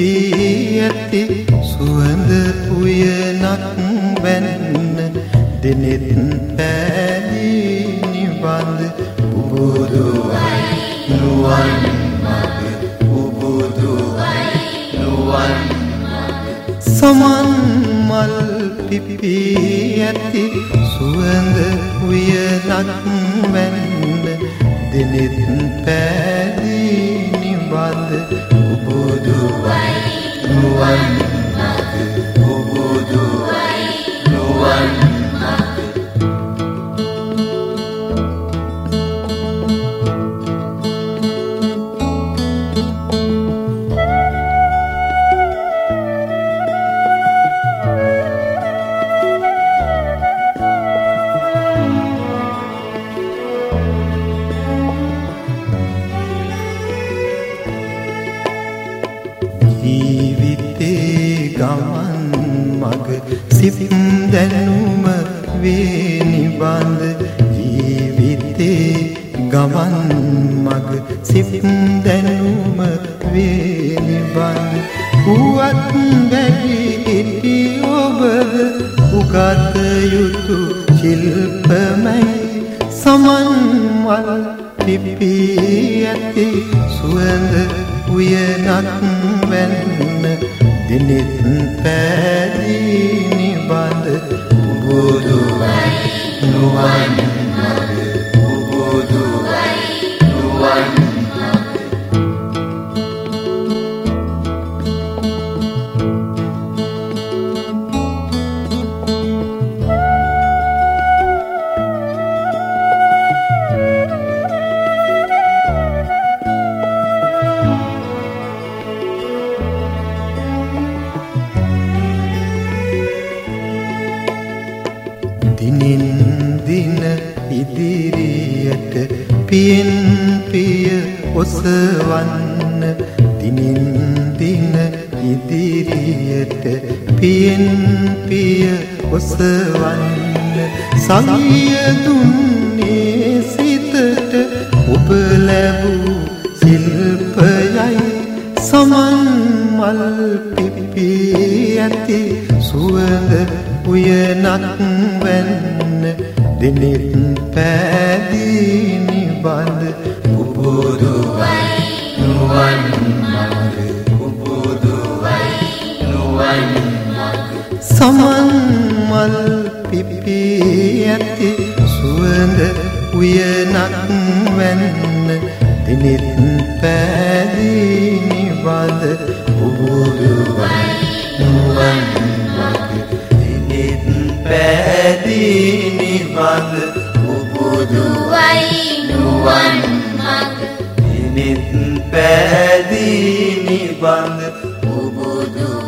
පිපී ඇති සුවඳ උයනක් වැන්න දෙනෙත් පෑදී නිබඳ උබුදුවයි නුවන් මග උබුදුවයි නුවන් මග සමන් මල් පිපී ඇති සුවඳ උයනක් වැන්න දෙනෙත් පෑදී නිබඳ උබුදුවයි නුවන් මග උබුදුවයි නුවන් ජීවිතේ ගමන් මග සිත් දැනුම වේ නිබඳ ජීවිතේ ගමන් මග සිත් දැනුම වේ නිබඳ උවත් බැරි ඉති ඔබද උගත යුතු ශිල්පමයි සමන් මල් පිපී ඇති සුවඳ උයනක් වැන්න දිනෙත් පෑදී නිබඳ උබුදුවයි නුවන් මග උබුදුවයි නුවන් දිනින් දින ඉදිරියට පියෙන් පිය ඔසවන්න දිනින් දින ඉදිරියට පියෙන් පිය ඔසවන්න සවිය දුන්නේ සිතට ඔබ ලැබූ ශිල්පයයි සමන් මල් පිපී ඇති සුවඳ උයනක් වැන්න දිනෙත් පෑදී නිබඳ උබුදුවයි නුවන් මග උබුදුවයි නුවන් මග සමන් මල් පිපී ඇති සුවඳ උයනක් වැන්න දිනෙත් පෑදී නිබඳ උබුදුවයි නුවන් පෑදී නිබඳ උබුදුවයි නුවන් මග දිනෙත් පෑදී නිබඳ උබුදුවයි